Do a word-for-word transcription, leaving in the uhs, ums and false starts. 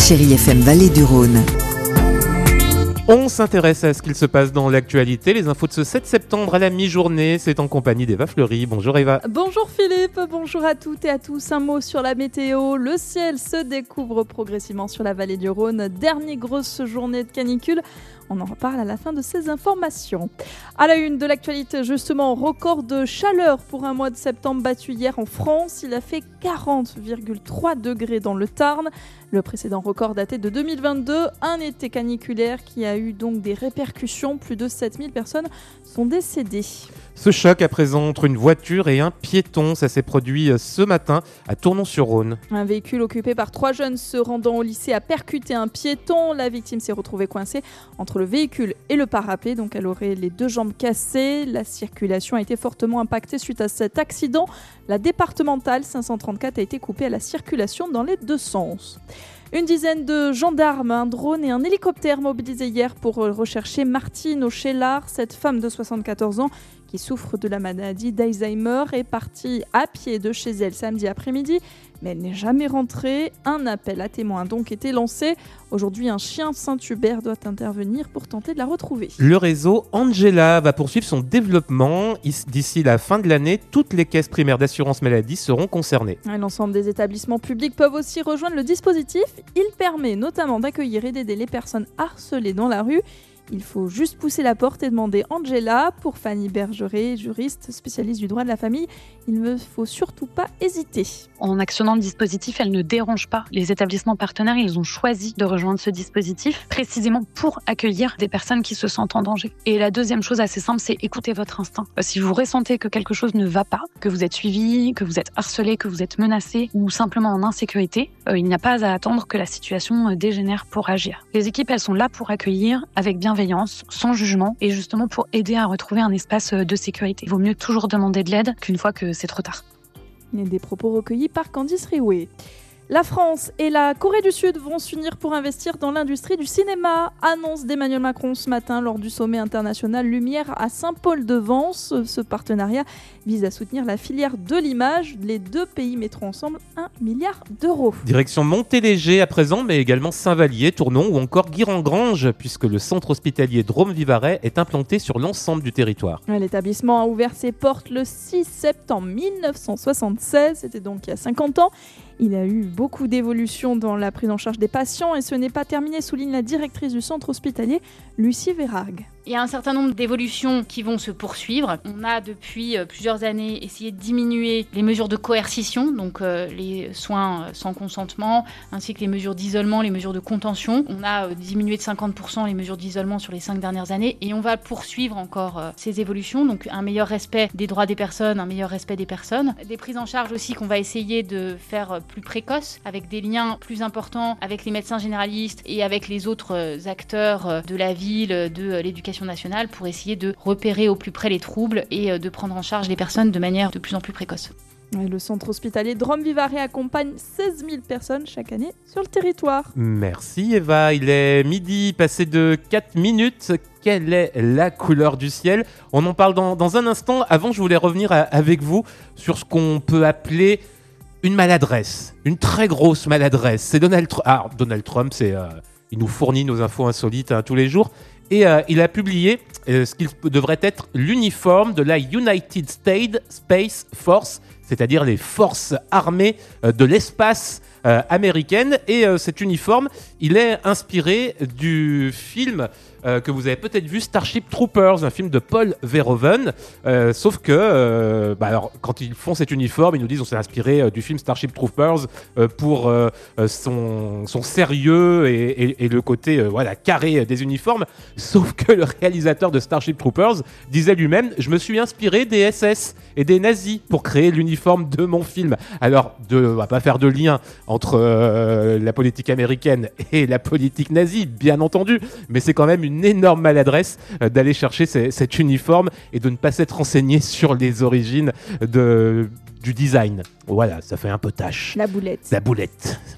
Chérie F M Vallée du Rhône. On s'intéresse à ce qu'il se passe dans l'actualité. Les infos de ce sept septembre à la mi-journée, c'est en compagnie d'Eva Fleury. Bonjour Eva. Bonjour Philippe, bonjour à toutes et à tous. Un mot sur la météo. Le ciel se découvre progressivement sur la vallée du Rhône. Dernière grosse journée de canicule. On en reparle à la fin de ces informations. À la une de l'actualité, justement, record de chaleur pour un mois de septembre battu hier en France. Il a fait quarante virgule trois degrés dans le Tarn. Le précédent record datait de deux mille vingt-deux, un été caniculaire qui a eu donc des répercussions. Plus de sept mille personnes sont décédées. Ce choc à présent entre une voiture et un piéton, ça s'est produit ce matin à Tournon-sur-Rhône. Un véhicule occupé par trois jeunes se rendant au lycée a percuté un piéton. La victime s'est retrouvée coincée entre le véhicule et le parapet, donc elle aurait les deux jambes cassées. La circulation a été fortement impactée suite à cet accident. La départementale cinq cent trente-quatre a été coupée à la circulation dans les deux sens. Une dizaine de gendarmes, un drone et un hélicoptère mobilisés hier pour rechercher Martine Auchelard. Cette femme de soixante-quatorze ans qui souffre de la maladie d'Alzheimer est partie à pied de chez elle samedi après-midi, mais elle n'est jamais rentrée. Un appel à témoins a donc été lancé. Aujourd'hui, un chien Saint-Hubert doit intervenir pour tenter de la retrouver. Le réseau Angela va poursuivre son développement. D'ici la fin de l'année, toutes les caisses primaires d'assurance maladie seront concernées. L'ensemble des établissements publics peuvent aussi rejoindre le dispositif. Il permet notamment d'accueillir et d'aider les personnes harcelées dans la rue. Il faut juste pousser la porte et demander Angela. Pour Fanny Bergeret, juriste spécialiste du droit de la famille, il ne faut surtout pas hésiter. En actionnant le dispositif, elle ne dérange pas les établissements partenaires. Ils ont choisi de rejoindre ce dispositif précisément pour accueillir des personnes qui se sentent en danger. Et la deuxième chose assez simple, c'est écouter votre instinct. Si vous ressentez que quelque chose ne va pas, que vous êtes suivi, que vous êtes harcelé, que vous êtes menacé ou simplement en insécurité, il n'y a pas à attendre que la situation dégénère pour agir. Les équipes, elles sont là pour accueillir avec bienveillance, sans jugement et justement pour aider à retrouver un espace de sécurité. Il vaut mieux toujours demander de l'aide qu'une fois que c'est trop tard. Et des propos recueillis par Candice Rioué. La France et la Corée du Sud vont s'unir pour investir dans l'industrie du cinéma. Annonce d'Emmanuel Macron ce matin lors du sommet international Lumière à Saint-Paul-de-Vence. Ce partenariat vise à soutenir la filière de l'image. Les deux pays mettront ensemble un milliard d'euros. Direction Montéléger à présent, mais également Saint-Vallier, Tournon ou encore Guiran-Grange, puisque le centre hospitalier Drôme-Vivarais est implanté sur l'ensemble du territoire. L'établissement a ouvert ses portes le six septembre mille neuf cent soixante-seize, c'était donc il y a cinquante ans. Il a eu beaucoup d'évolutions dans la prise en charge des patients et ce n'est pas terminé, souligne la directrice du centre hospitalier, Lucie Vérargue. Il y a un certain nombre d'évolutions qui vont se poursuivre. On a depuis plusieurs années essayé de diminuer les mesures de coercition, donc euh, les soins sans consentement, ainsi que les mesures d'isolement, les mesures de contention. On a euh, diminué de cinquante pour cent les mesures d'isolement sur les cinq dernières années et on va poursuivre encore euh, ces évolutions. Donc un meilleur respect des droits des personnes, un meilleur respect des personnes. Des prises en charge aussi qu'on va essayer de faire plus précoces, avec des liens plus importants avec les médecins généralistes et avec les autres acteurs de la ville, de l'éducation nationale pour essayer de repérer au plus près les troubles et de prendre en charge les personnes de manière de plus en plus précoce. Le centre hospitalier Drôme-Vivarais accompagne seize mille personnes chaque année sur le territoire. Merci Eva, il est midi, passé de quatre minutes. Quelle est la couleur du ciel ? On en parle dans, dans un instant. Avant, je voulais revenir à, avec vous sur ce qu'on peut appeler une maladresse, une très grosse maladresse. C'est Donald Trump. Ah, Donald Trump, c'est, euh, il nous fournit nos infos insolites hein, tous les jours. Et euh, il a publié euh, ce qu'il devrait être l'uniforme de la United States Space Force, c'est-à-dire les forces armées euh, de l'espace euh, américaine. Et euh, cet uniforme, il est inspiré du film euh, que vous avez peut-être vu, Starship Troopers, un film de Paul Verhoeven. Euh, sauf que, euh, bah alors, quand ils font cet uniforme, ils nous disent on s'est inspiré euh, du film Starship Troopers euh, pour euh, son, son sérieux et, et, et le côté euh, voilà, carré des uniformes. Sauf que le réalisateur de Starship Troopers disait lui-même « Je me suis inspiré des S S et des nazis pour créer l'uniforme de mon film. » Alors, de, on va pas faire de lien entre euh, la politique américaine et la politique nazie, bien entendu, mais c'est quand même une énorme maladresse euh, d'aller chercher ces, cet uniforme et de ne pas s'être renseigné sur les origines de, du design. Voilà, ça fait un peu tâche. La boulette. La boulette.